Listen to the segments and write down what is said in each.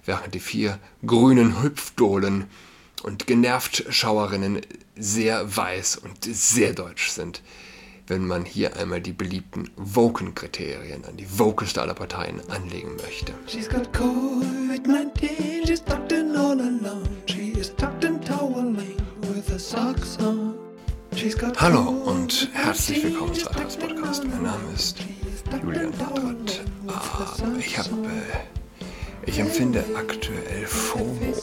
während die 4 grünen Hüpfdohlen und Genervt-Schauerinnen sehr weiß und sehr deutsch sind, wenn man hier einmal die beliebten Woken-Kriterien an die wokeste aller Parteien anlegen möchte. She's got COVID-19, she's tucked in all alone. She is tucked in toweling with her socks on. Hallo und herzlich willkommen zu Atras Podcast. Mein Name ist Julian Bartrat. Ich empfinde aktuell FOMO.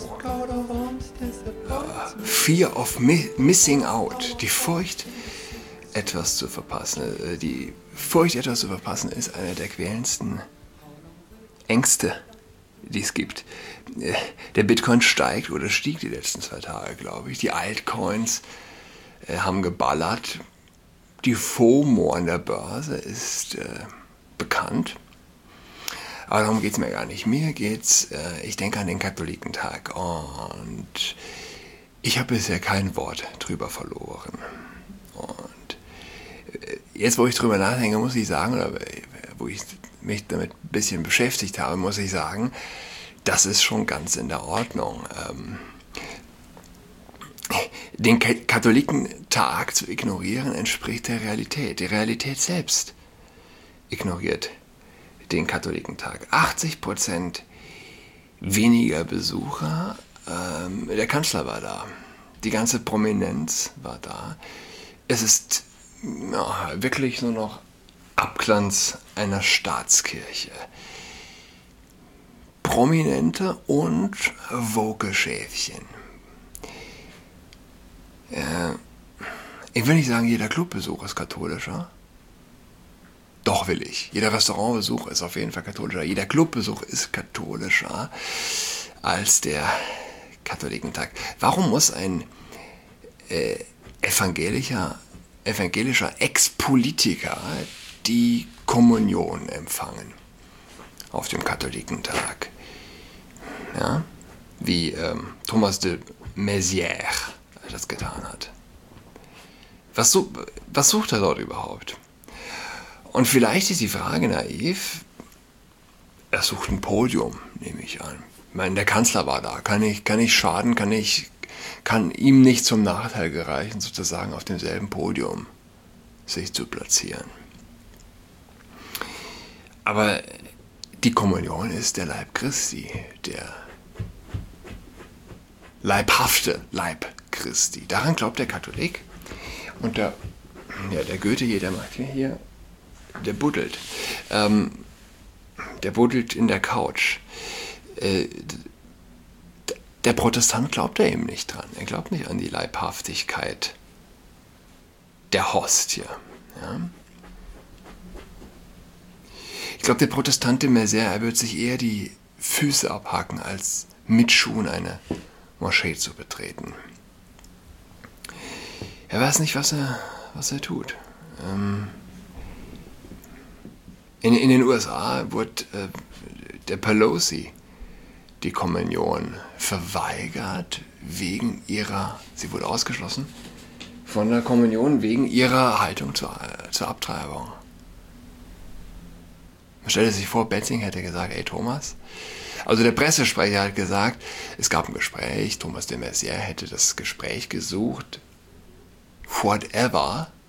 Fear of Missing Out. Die Furcht, etwas zu verpassen. Die Furcht, etwas zu verpassen, ist eine der quälendsten Ängste, die es gibt. Der Bitcoin steigt oder stieg die letzten 2 Tage, glaube ich. Die Altcoins haben geballert. Die FOMO an der Börse ist bekannt. Aber darum geht es mir gar nicht. Mir geht's, ich denke an den Katholikentag und ich habe bisher kein Wort drüber verloren. Und jetzt, wo ich drüber nachdenke, muss ich sagen, oder wo ich mich damit ein bisschen beschäftigt habe, muss ich sagen, das ist schon ganz in der Ordnung. Den Katholikentag zu ignorieren entspricht der Realität. Die Realität selbst ignoriert den Katholikentag. 80% weniger Besucher. Der Kanzler war da. Die ganze Prominenz war da. Es ist wirklich nur noch Abglanz einer Staatskirche. Prominente und woke Schäfchen. Ich will nicht sagen, jeder Clubbesuch ist katholischer. Doch will ich. Jeder Restaurantbesuch ist auf jeden Fall katholischer. Jeder Clubbesuch ist katholischer als der Katholikentag. Warum muss ein evangelischer Ex-Politiker die Kommunion empfangen auf dem Katholikentag? Ja? Wie Thomas de Maizière das getan hat. Was sucht er dort überhaupt? Und vielleicht ist die Frage naiv, er sucht ein Podium, nehme ich an. Ich meine, der Kanzler war da, kann ich schaden, kann ihm nicht zum Nachteil gereichen, sozusagen auf demselben Podium sich zu platzieren. Aber die Kommunion ist der Leib Christi, der leibhafte Leib Christi. Daran glaubt der Katholik. Und der Goethe hier, der macht hier, der buddelt. Der buddelt in der Couch. Der Protestant glaubt da eben nicht dran. Er glaubt nicht an die Leibhaftigkeit der Hostie. Ja? Ich glaube, der Protestant de Maizière, er wird sich eher die Füße abhaken, als mit Schuhen eine Moschee zu betreten. Er weiß nicht, was er tut. In den USA wurde der Pelosi die Kommunion verweigert sie wurde ausgeschlossen von der Kommunion wegen ihrer Haltung zur Abtreibung. Man stellt sich vor, Betzing hätte gesagt, ey Thomas, also der Pressesprecher hat gesagt, es gab ein Gespräch, Thomas de Maizière hätte das Gespräch gesucht, whatever.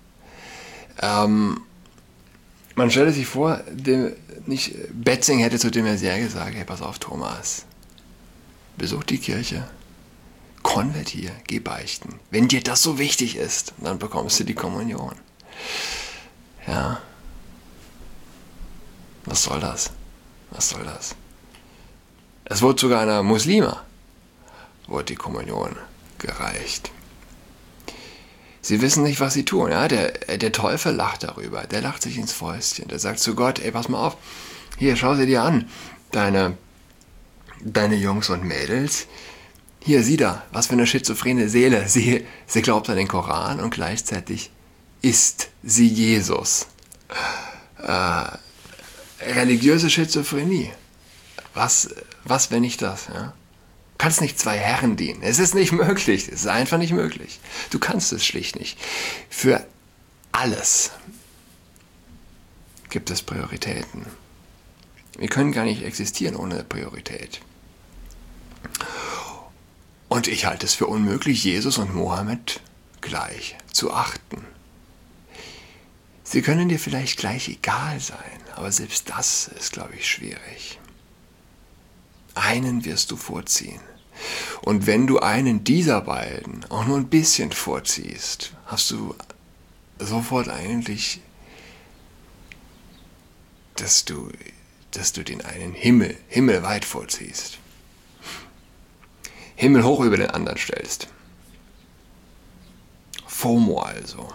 Man stellt sich vor, Betzing hätte zu de Maizière gesagt, hey, pass auf Thomas, besuch die Kirche, konvertier, geh beichten. Wenn dir das so wichtig ist, dann bekommst du die Kommunion. Ja. Was soll das? Es wurde sogar einer Muslima die Kommunion gereicht. Sie wissen nicht, was sie tun. Ja? Der Teufel lacht darüber. Der lacht sich ins Fäustchen. Der sagt zu Gott, ey, pass mal auf. Hier, schau sie dir an. Deine Jungs und Mädels. Hier, sieh da. Was für eine schizophrene Seele. Sie glaubt an den Koran und gleichzeitig ist sie Jesus. Religiöse Schizophrenie. Was, wenn nicht das? Ja? Du kannst nicht 2 Herren dienen. Es ist nicht möglich. Es ist einfach nicht möglich. Du kannst es schlicht nicht. Für alles gibt es Prioritäten. Wir können gar nicht existieren ohne Priorität. Und ich halte es für unmöglich, Jesus und Mohammed gleich zu achten. Sie können dir vielleicht gleich egal sein, aber selbst das ist, glaube ich, schwierig. Einen wirst du vorziehen. Und wenn du einen dieser beiden auch nur ein bisschen vorziehst, hast du sofort eigentlich, dass du den einen himmelweit vorziehst. Himmelhoch über den anderen stellst. FOMO also.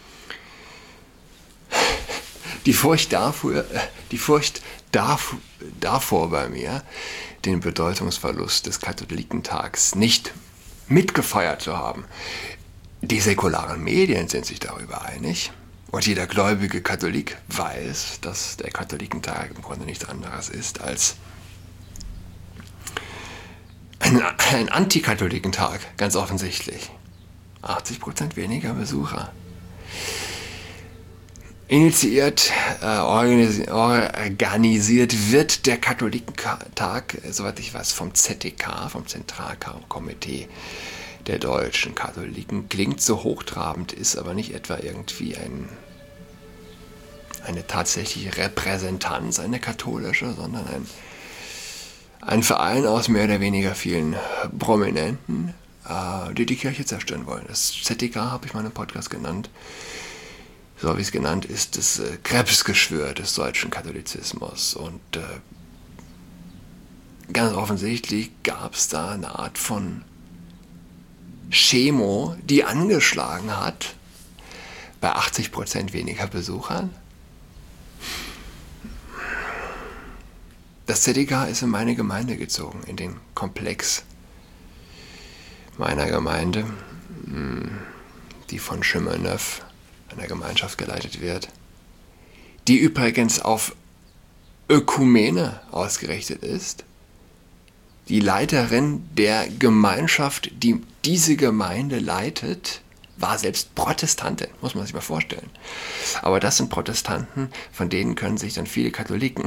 Die Furcht davor bei mir, den Bedeutungsverlust des Katholikentags nicht mitgefeiert zu haben. Die säkularen Medien sind sich darüber einig und jeder gläubige Katholik weiß, dass der Katholikentag im Grunde nichts anderes ist als ein Antikatholikentag, ganz offensichtlich. 80% weniger Besucher. Initiiert, organisiert wird der Katholikentag, soweit ich weiß, vom ZDK, vom Zentralkomitee der deutschen Katholiken. Klingt so hochtrabend, ist aber nicht etwa irgendwie eine tatsächliche Repräsentanz, eine katholische, sondern ein Verein aus mehr oder weniger vielen Prominenten, die die Kirche zerstören wollen. Das ZDK habe ich mal im Podcast genannt. So habe ich es genannt, ist das Krebsgeschwür des deutschen Katholizismus. Und ganz offensichtlich gab es da eine Art von Chemo, die angeschlagen hat bei 80% weniger Besuchern. Das ZDK ist in meine Gemeinde gezogen, in den Komplex meiner Gemeinde, die von Chemin-Neuf, einer Gemeinschaft geleitet wird, die übrigens auf Ökumene ausgerichtet ist. Die Leiterin der Gemeinschaft, die diese Gemeinde leitet, war selbst Protestantin, muss man sich mal vorstellen. Aber das sind Protestanten, von denen können sich dann viele Katholiken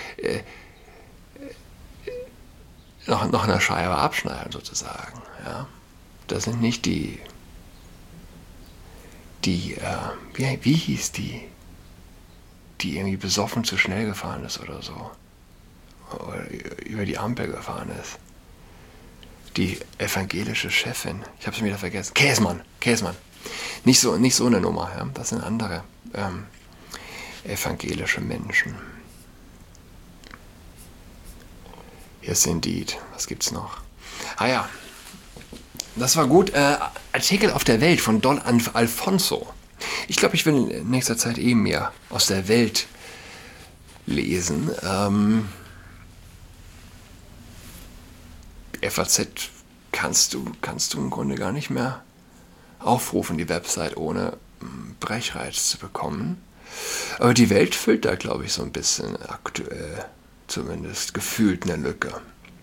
noch eine Scheibe abschneiden, sozusagen. Ja? Das sind nicht wie hieß die irgendwie besoffen zu schnell gefahren ist oder so. Oder über die Ampel gefahren ist. Die evangelische Chefin, ich habe es wieder vergessen. Käsmann. Nicht so eine Nummer, ja? Das sind andere evangelische Menschen. Yes, indeed. Was gibt's noch? Ah ja, das war gut. Artikel auf der Welt von Don Alfonso. Ich glaube, ich will in nächster Zeit mehr aus der Welt lesen. FAZ kannst du im Grunde gar nicht mehr aufrufen, die Website, ohne Brechreiz zu bekommen. Aber die Welt füllt da, glaube ich, so ein bisschen aktuell, zumindest gefühlt, eine Lücke.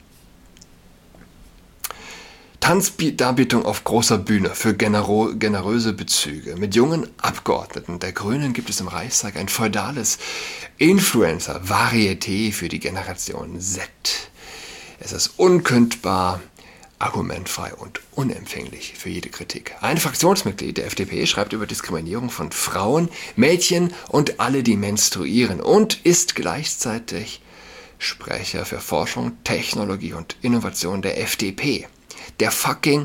Tanzdarbietung auf großer Bühne für generöse Bezüge. Mit jungen Abgeordneten der Grünen gibt es im Reichstag ein feudales Influencer-Varieté für die Generation Z. Es ist unkündbar, argumentfrei und unempfänglich für jede Kritik. Ein Fraktionsmitglied der FDP schreibt über Diskriminierung von Frauen, Mädchen und alle, die menstruieren, und ist gleichzeitig Sprecher für Forschung, Technologie und Innovation der FDP. Der fucking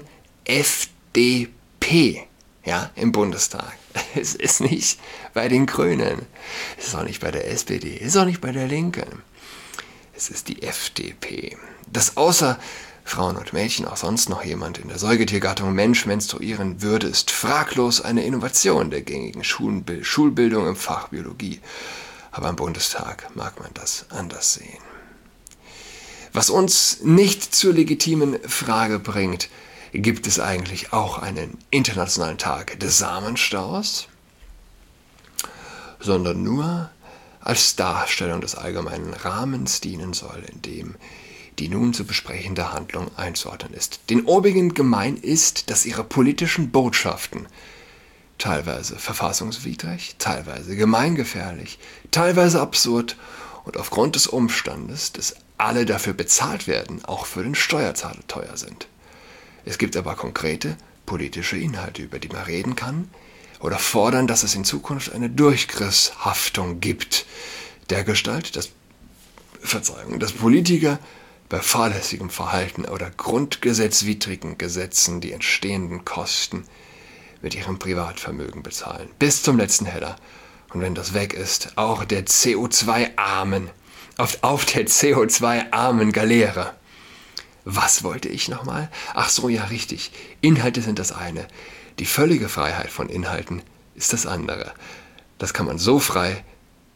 FDP, ja, im Bundestag. Es ist nicht bei den Grünen, es ist auch nicht bei der SPD, es ist auch nicht bei der Linken. Es ist die FDP. Dass außer Frauen und Mädchen auch sonst noch jemand in der Säugetiergattung Mensch menstruieren würde, ist fraglos eine Innovation der gängigen Schulbildung im Fach Biologie. Aber im Bundestag mag man das anders sehen. Was uns nicht zur legitimen Frage bringt, gibt es eigentlich auch einen internationalen Tag des Samenstaus, sondern nur als Darstellung des allgemeinen Rahmens dienen soll, in dem die nun zu besprechende Handlung einzuordnen ist. Den obigen gemein ist, dass ihre politischen Botschaften teilweise verfassungswidrig, teilweise gemeingefährlich, teilweise absurd und aufgrund des Umstandes, dass alle dafür bezahlt werden, auch für den Steuerzahler teuer sind. Es gibt aber konkrete politische Inhalte, über die man reden kann oder fordern, dass es in Zukunft eine Durchgriffshaftung gibt, dergestalt, dass Politiker bei fahrlässigem Verhalten oder grundgesetzwidrigen Gesetzen die entstehenden Kosten mit ihrem Privatvermögen bezahlen. Bis zum letzten Heller. Und wenn das weg ist, auch der CO2-armen, auf der CO2-armen Galeere. Was wollte ich nochmal? Ach so, ja, richtig. Inhalte sind das eine. Die völlige Freiheit von Inhalten ist das andere. Das kann so frei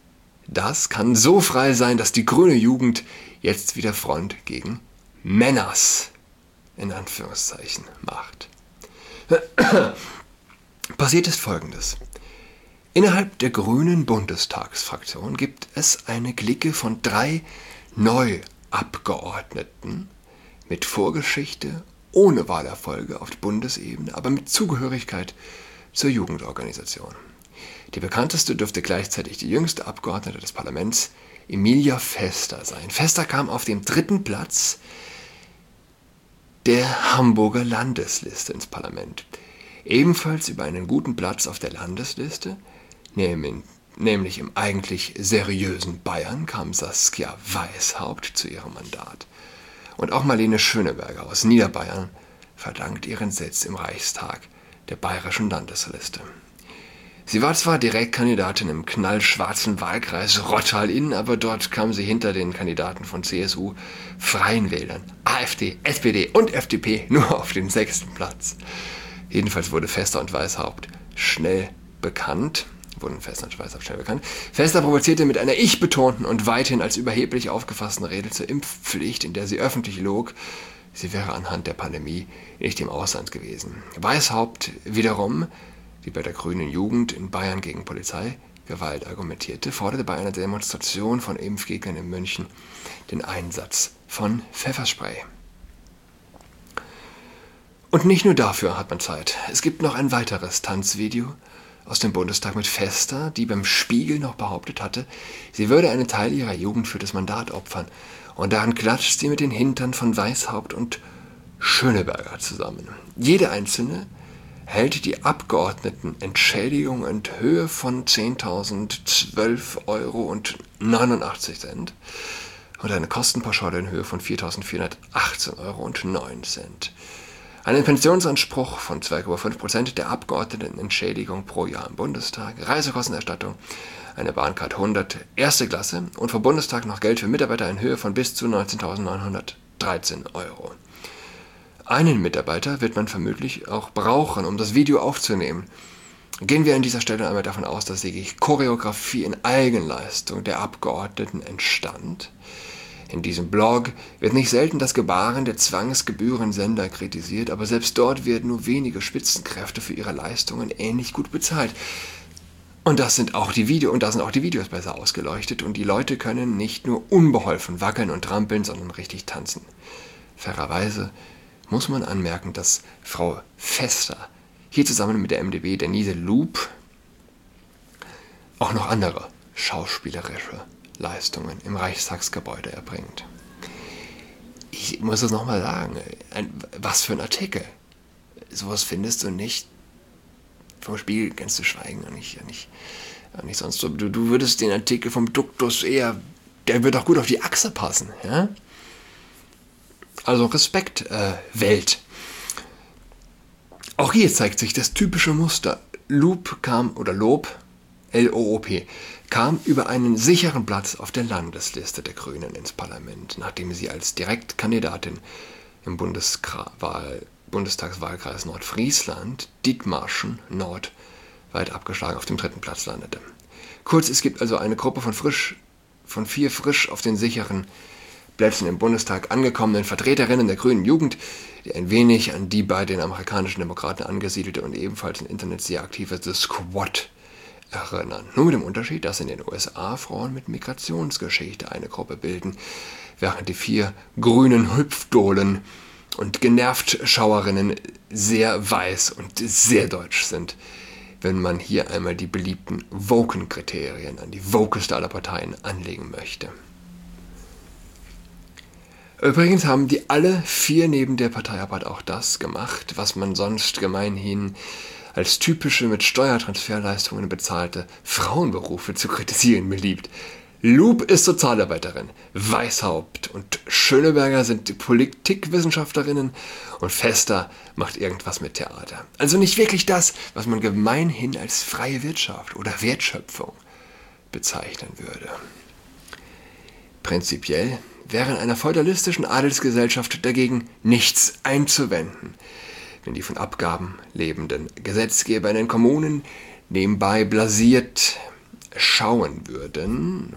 sein, dass die grüne Jugend jetzt wieder Front gegen Männers, in Anführungszeichen, macht. Passiert ist Folgendes. Innerhalb der grünen Bundestagsfraktion gibt es eine Clique von 3 Neuabgeordneten mit Vorgeschichte, ohne Wahlerfolge auf Bundesebene, aber mit Zugehörigkeit zur Jugendorganisation. Die bekannteste dürfte gleichzeitig die jüngste Abgeordnete des Parlaments, Emilia Vester, sein. Vester kam auf dem 3. Platz der Hamburger Landesliste ins Parlament. Ebenfalls über einen guten Platz auf der Landesliste, nämlich im eigentlich seriösen Bayern, kam Saskia Weishaupt zu ihrem Mandat. Und auch Marlene Schöneberger aus Niederbayern verdankt ihren Sitz im Reichstag der bayerischen Landesliste. Sie war zwar Direktkandidatin im knallschwarzen Wahlkreis Rottal-Inn, aber dort kam sie hinter den Kandidaten von CSU, Freien Wählern, AfD, SPD und FDP nur auf den 6. Platz. Jedenfalls wurde Vester und Weishaupt schnell bekannt. Vester provozierte mit einer ich-betonten und weithin als überheblich aufgefassten Rede zur Impfpflicht, in der sie öffentlich log, sie wäre anhand der Pandemie nicht im Ausland gewesen. Weishaupt wiederum, die bei der grünen Jugend in Bayern gegen Polizeigewalt argumentierte, forderte bei einer Demonstration von Impfgegnern in München den Einsatz von Pfefferspray. Und nicht nur dafür hat man Zeit. Es gibt noch ein weiteres Tanzvideo aus dem Bundestag mit Vester, die beim Spiegel noch behauptet hatte, sie würde einen Teil ihrer Jugend für das Mandat opfern. Und daran klatscht sie mit den Hintern von Weishaupt und Schöneberger zusammen. Jede einzelne hält die Abgeordnetenentschädigung in Höhe von 10.012,89 Euro und eine Kostenpauschale in Höhe von 4.418,09 Euro. Einen Pensionsanspruch von 2,5% der Abgeordnetenentschädigung pro Jahr im Bundestag, Reisekostenerstattung, eine Bahncard 100 erste Klasse und vom Bundestag noch Geld für Mitarbeiter in Höhe von bis zu 19.913 Euro. Einen Mitarbeiter wird man vermutlich auch brauchen, um das Video aufzunehmen. Gehen wir an dieser Stelle einmal davon aus, dass die Choreografie in Eigenleistung der Abgeordneten entstand. In diesem Blog wird nicht selten das Gebaren der Zwangsgebührensender kritisiert, aber selbst dort werden nur wenige Spitzenkräfte für ihre Leistungen ähnlich gut bezahlt. Und da sind auch die Videos besser ausgeleuchtet und die Leute können nicht nur unbeholfen wackeln und trampeln, sondern richtig tanzen. Fairerweise muss man anmerken, dass Frau Vester hier zusammen mit der MdB Denise Loop auch noch andere schauspielerische Leistungen im Reichstagsgebäude erbringt. Ich muss es nochmal sagen, was für ein Artikel. Sowas findest du nicht vom Spiegel, ganz zu schweigen, und nicht sonst so. Du würdest den Artikel vom Duktus eher, der wird auch gut auf die Achse passen, ja? Also Respekt, Welt. Auch hier zeigt sich das typische Muster. Loop, L-O-O-P, kam über einen sicheren Platz auf der Landesliste der Grünen ins Parlament, nachdem sie als Direktkandidatin im Bundestagswahlkreis Nordfriesland, Dithmarschen Nord, weit abgeschlagen auf dem 3. Platz landete. Kurz, es gibt also eine Gruppe von 4 frisch auf den sicheren Plätzen im Bundestag angekommenen Vertreterinnen der grünen Jugend, die ein wenig an die bei den amerikanischen Demokraten angesiedelte und ebenfalls im Internet sehr aktive The Squad erinnern. Nur mit dem Unterschied, dass in den USA Frauen mit Migrationsgeschichte eine Gruppe bilden, während die 4 grünen Hüpfdohlen und Genervtschauerinnen sehr weiß und sehr deutsch sind, wenn man hier einmal die beliebten Woken-Kriterien an die wokeste aller Parteien anlegen möchte. Übrigens haben die alle 4 neben der Parteiarbeit auch das gemacht, was man sonst gemeinhin als typische mit Steuertransferleistungen bezahlte Frauenberufe zu kritisieren beliebt. Loop ist Sozialarbeiterin, Weishaupt und Schöneberger sind Politikwissenschaftlerinnen und Vester macht irgendwas mit Theater. Also nicht wirklich das, was man gemeinhin als freie Wirtschaft oder Wertschöpfung bezeichnen würde. Prinzipiell wäre in einer feudalistischen Adelsgesellschaft dagegen nichts einzuwenden, wenn die von Abgaben lebenden Gesetzgeber in den Kommunen nebenbei blasiert schauen würden.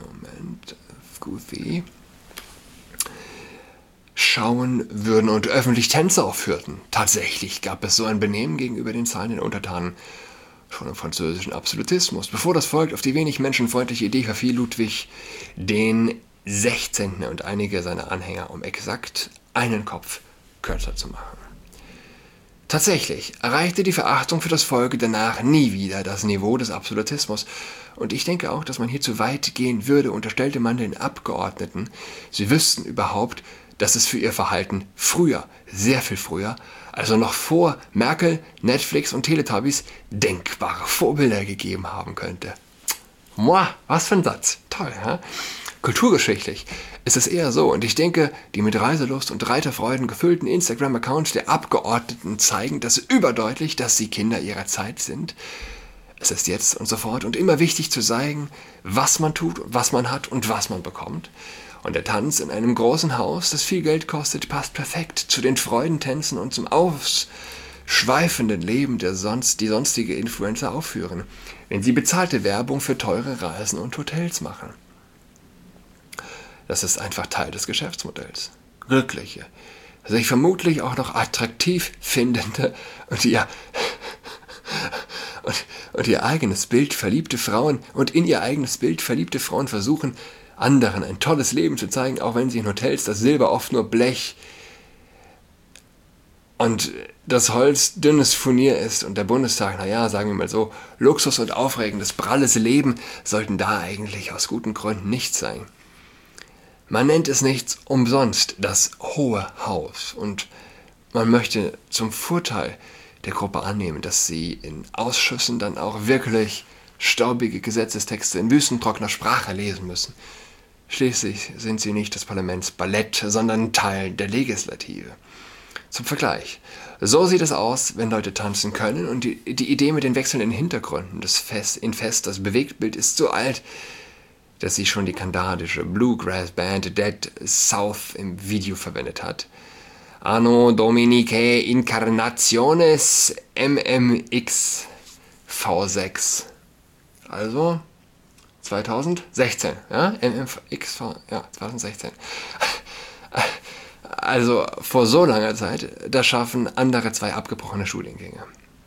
Schauen würden und öffentlich Tänze aufführten. Tatsächlich gab es so ein Benehmen gegenüber den zahlenden Untertanen schon im französischen Absolutismus. Bevor das Volk auf die wenig menschenfreundliche Idee verfiel, Ludwig den 16. und einige seiner Anhänger, um exakt einen Kopf kürzer zu machen. Tatsächlich erreichte die Verachtung für das Volk danach nie wieder das Niveau des Absolutismus. Und ich denke auch, dass man hier zu weit gehen würde, unterstellte man den Abgeordneten, sie wüssten überhaupt, dass es für ihr Verhalten früher, sehr viel früher, also noch vor Merkel, Netflix und Teletubbies, denkbare Vorbilder gegeben haben könnte. Moi, was für ein Satz. Toll, hä? Kulturgeschichtlich ist es eher so, und ich denke, die mit Reiselust und Reiterfreuden gefüllten Instagram-Accounts der Abgeordneten zeigen das überdeutlich, dass sie Kinder ihrer Zeit sind. Es ist jetzt und sofort und immer wichtig zu zeigen, was man tut, was man hat und was man bekommt. Und der Tanz in einem großen Haus, das viel Geld kostet, passt perfekt zu den Freudentänzen und zum ausschweifenden Leben, die sonstige Influencer aufführen, wenn sie bezahlte Werbung für teure Reisen und Hotels machen. Das ist einfach Teil des Geschäftsmodells. Glückliche, sich vermutlich auch noch attraktiv findende und ihr eigenes Bild verliebte Frauen versuchen, anderen ein tolles Leben zu zeigen, auch wenn sie in Hotels das Silber oft nur Blech und das Holz dünnes Furnier ist und der Bundestag, sagen wir mal so, Luxus und aufregendes, pralles Leben sollten da eigentlich aus guten Gründen nicht sein. Man nennt es nicht umsonst das Hohe Haus und man möchte zum Vorteil der Gruppe annehmen, dass sie in Ausschüssen dann auch wirklich staubige Gesetzestexte in wüstentrockener Sprache lesen müssen. Schließlich sind sie nicht des Parlaments Ballett, sondern Teil der Legislative. Zum Vergleich. So sieht es aus, wenn Leute tanzen können und die Idee mit den wechselnden Hintergründen das Bewegtbild ist so alt, dass sie schon die kanadische Bluegrass-Band Dead South im Video verwendet hat. Anno Dominicae Incarnationes MMX V6. Also 2016, ja? MMX, ja, 2016. Also vor so langer Zeit, das schaffen andere 2 abgebrochene Studiengänge.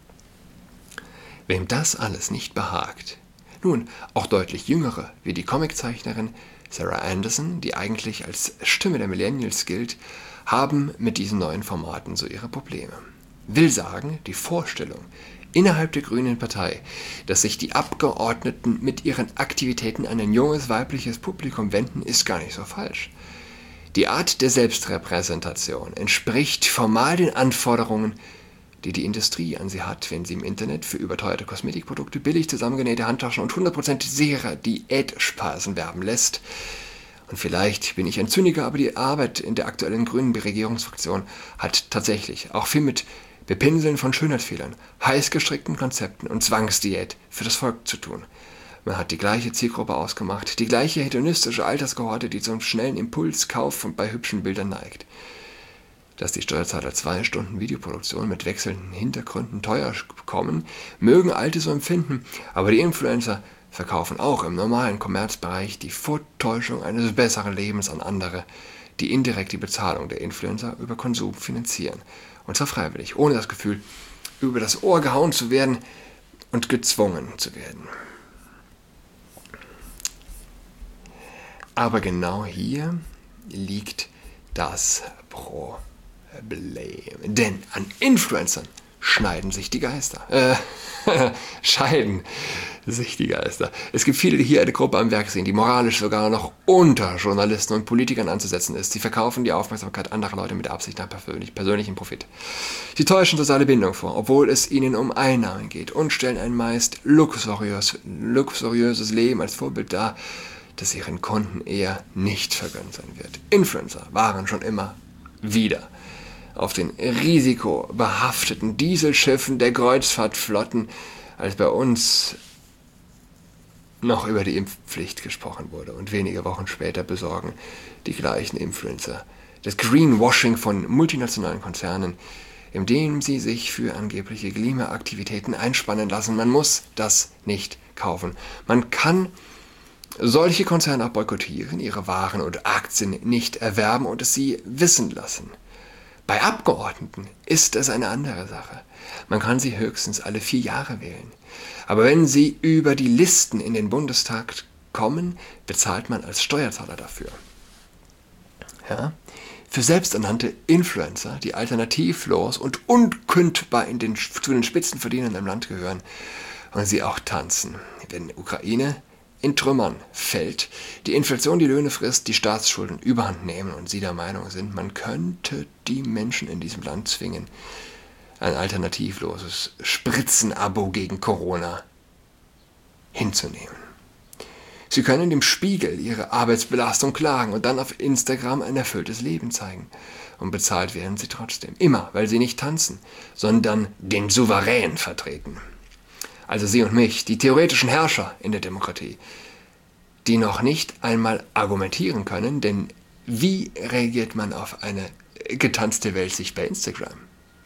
Wem das alles nicht behagt, nun, auch deutlich jüngere, wie die Comiczeichnerin Sarah Anderson, die eigentlich als Stimme der Millennials gilt, haben mit diesen neuen Formaten so ihre Probleme. Will sagen, die Vorstellung innerhalb der Grünen Partei, dass sich die Abgeordneten mit ihren Aktivitäten an ein junges weibliches Publikum wenden, ist gar nicht so falsch. Die Art der Selbstrepräsentation entspricht formal den Anforderungen, die die Industrie an sie hat, wenn sie im Internet für überteuerte Kosmetikprodukte, billig zusammengenähte Handtaschen und 100% sichere Diätspeisen werben lässt. Und vielleicht bin ich ein Zyniker, aber die Arbeit in der aktuellen grünen Regierungsfraktion hat tatsächlich auch viel mit Bepinseln von Schönheitsfehlern, heiß gestrickten Konzepten und Zwangsdiät für das Volk zu tun. Man hat die gleiche Zielgruppe ausgemacht, die gleiche hedonistische Alterskohorte, die zum schnellen Impulskauf bei hübschen Bildern neigt. Dass die Steuerzahler 2 Stunden Videoproduktion mit wechselnden Hintergründen teuer kommen, mögen Alte so empfinden, aber die Influencer verkaufen auch im normalen Kommerzbereich die Vortäuschung eines besseren Lebens an andere, die indirekt die Bezahlung der Influencer über Konsum finanzieren. Und zwar freiwillig, ohne das Gefühl, über das Ohr gehauen zu werden und gezwungen zu werden. Aber genau hier liegt das Problem. Denn an Influencern scheiden sich die Geister. Es gibt viele, die hier eine Gruppe am Werk sehen, die moralisch sogar noch unter Journalisten und Politikern anzusetzen ist. Sie verkaufen die Aufmerksamkeit anderer Leute mit Absicht nach persönlichem Profit. Sie täuschen soziale Bindung vor, obwohl es ihnen um Einnahmen geht, und stellen ein meist luxuriöses Leben als Vorbild dar, das ihren Kunden eher nicht vergönnt sein wird. Influencer waren schon immer wieder auf den risikobehafteten Dieselschiffen der Kreuzfahrtflotten, als bei uns noch über die Impfpflicht gesprochen wurde. Und wenige Wochen später besorgen die gleichen Influencer das Greenwashing von multinationalen Konzernen, indem sie sich für angebliche Klimaaktivitäten einspannen lassen. Man muss das nicht kaufen. Man kann solche Konzerne auch boykottieren, ihre Waren und Aktien nicht erwerben und es sie wissen lassen. Bei Abgeordneten ist es eine andere Sache. Man kann sie höchstens alle 4 Jahre wählen. Aber wenn sie über die Listen in den Bundestag kommen, bezahlt man als Steuerzahler dafür. Ja? Für selbsternannte Influencer, die alternativlos und unkündbar zu den Spitzenverdienern im Land gehören und sie auch tanzen. Wenn Ukraine in Trümmern fällt, die Inflation die Löhne frisst, die Staatsschulden überhand nehmen und sie der Meinung sind, man könnte die Menschen in diesem Land zwingen, ein alternativloses Spritzenabo gegen Corona hinzunehmen. Sie können dem Spiegel ihre Arbeitsbelastung klagen und dann auf Instagram ein erfülltes Leben zeigen. Und bezahlt werden sie trotzdem. Immer, weil sie nicht tanzen, sondern den Souverän vertreten. Also Sie und mich, die theoretischen Herrscher in der Demokratie, die noch nicht einmal argumentieren können, denn wie reagiert man auf eine getanzte Welt sich bei Instagram?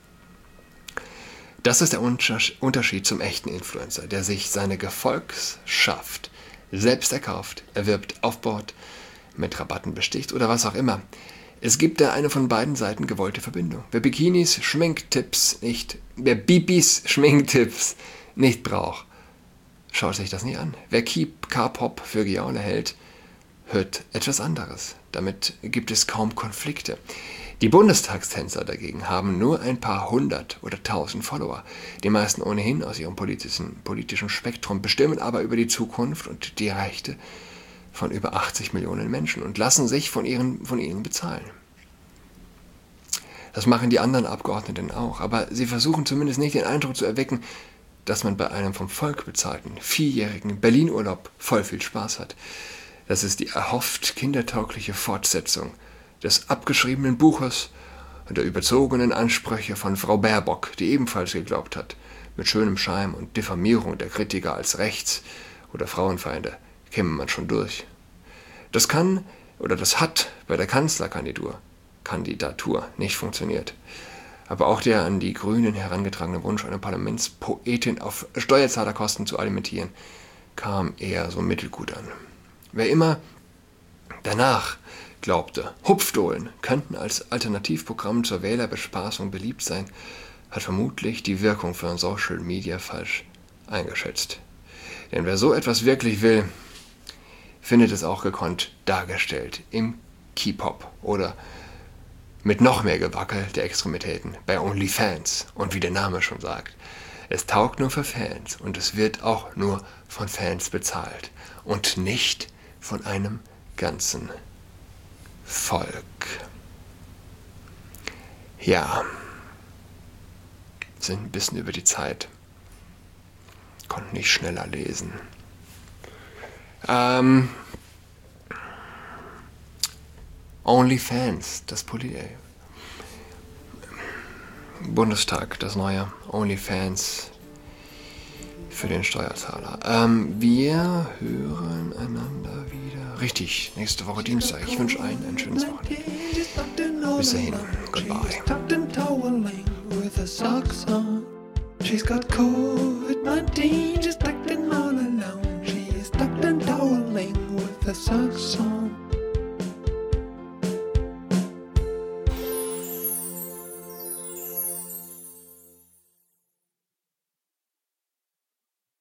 Das ist der Unterschied zum echten Influencer, der sich seine Gefolgschaft selbst erkauft, erwirbt, aufbaut, mit Rabatten besticht oder was auch immer. Es gibt da eine von beiden Seiten gewollte Verbindung. Wer Bibis Schminktipps nicht braucht, schaut sich das nie an. Wer K-Pop für Giaule hält, hört etwas anderes. Damit gibt es kaum Konflikte. Die Bundestagstänzer dagegen haben nur ein paar 100 oder 1000 Follower. Die meisten ohnehin aus ihrem politischen Spektrum, bestimmen aber über die Zukunft und die Rechte von über 80 Millionen Menschen und lassen sich von ihnen bezahlen. Das machen die anderen Abgeordneten auch, aber sie versuchen zumindest nicht den Eindruck zu erwecken, dass man bei einem vom Volk bezahlten 4-jährigen Berlin-Urlaub voll viel Spaß hat. Das ist die erhofft kindertaugliche Fortsetzung des abgeschriebenen Buches und der überzogenen Ansprüche von Frau Baerbock, die ebenfalls geglaubt hat, mit schönem Schein und Diffamierung der Kritiker als Rechts- oder Frauenfeinde käme man schon durch. Das hat bei der Kanzlerkandidatur nicht funktioniert. Aber auch der an die Grünen herangetragene Wunsch, eine Parlamentspoetin auf Steuerzahlerkosten zu alimentieren, kam eher so mittelgut an. Wer immer danach glaubte, Hupfdohlen könnten als Alternativprogramm zur Wählerbespaßung beliebt sein, hat vermutlich die Wirkung von Social Media falsch eingeschätzt. Denn wer so etwas wirklich will, findet es auch gekonnt dargestellt im K-Pop oder mit noch mehr Gewackel der Extremitäten bei OnlyFans. Und wie der Name schon sagt, es taugt nur für Fans und es wird auch nur von Fans bezahlt und nicht von einem ganzen Volk. Ja, sind ein bisschen über die Zeit. Konnten nicht schneller lesen. OnlyFans, das Bundestag, das neue OnlyFans für den Steuerzahler. Wir hören einander wieder. Richtig, nächste Woche Dienstag. Ich wünsche allen ein schönes Wochenende. Bis dahin, goodbye. She's got COVID-19, she's acting all alone. She's tucked and toweling with her socks on.